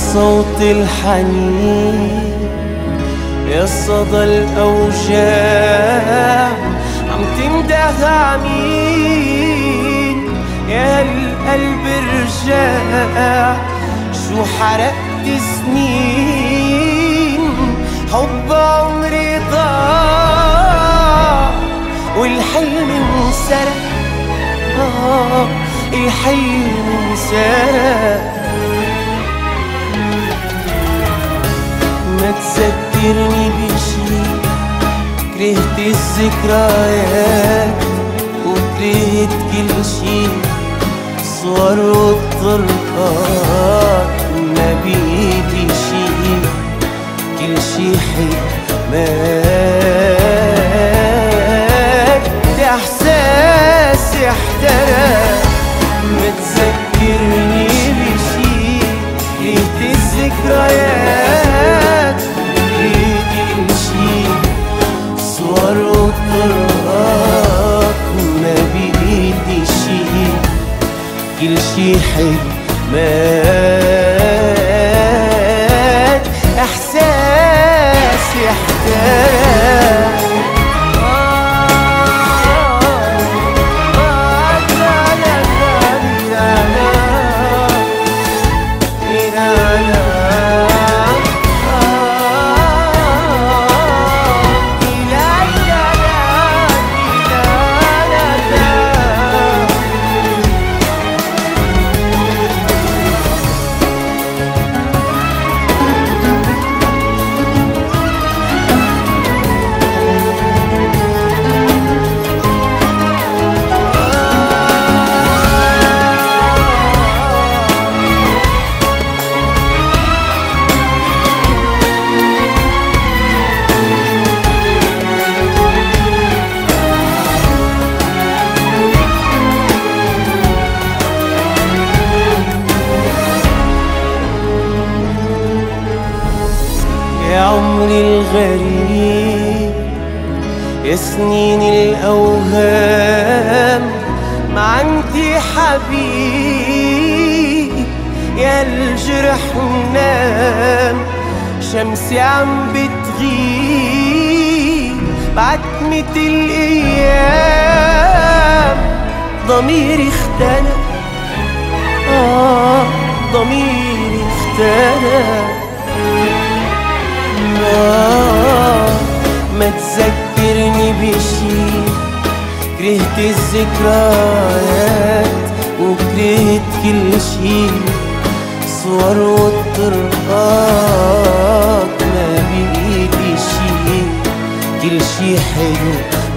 صوت الحنين يا صدى الأوجاع عم تنده عمين يا القلب رجع شو حرقت سنين حب عمري ضاع والحلم انسرق الحلم انسرق ما تذكرني بشي كرهت الذكريات وكرهت كل شي صور والطرقات ما بيدي شي كل شي حكمات احساسي احترق ما تذكرني بشي كرهت الذكريات وكرهت كل شي صور والطرقات ما بيدي شي كل شي حكمات احساسي احترق يا عمري الغريب يا سنين الأوهام ما عندي حبيب يا الجرح نام شمسي عم بتغيب بعتمة الأيام ضميري اختنق ضميري اختنق ما تذكرني بشي كرهت الذكريات وكرهت كل شي صور والطرقات ما بإيدي شي كل شي حلو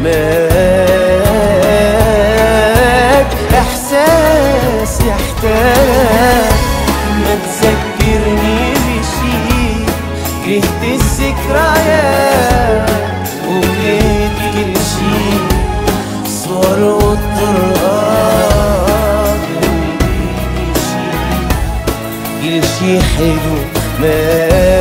مات احساسي احترق ما تذكرني بشي كرهت الذكريات وكرهت كل شي صور والطرقات ما بيدي شي كل شي حلو ما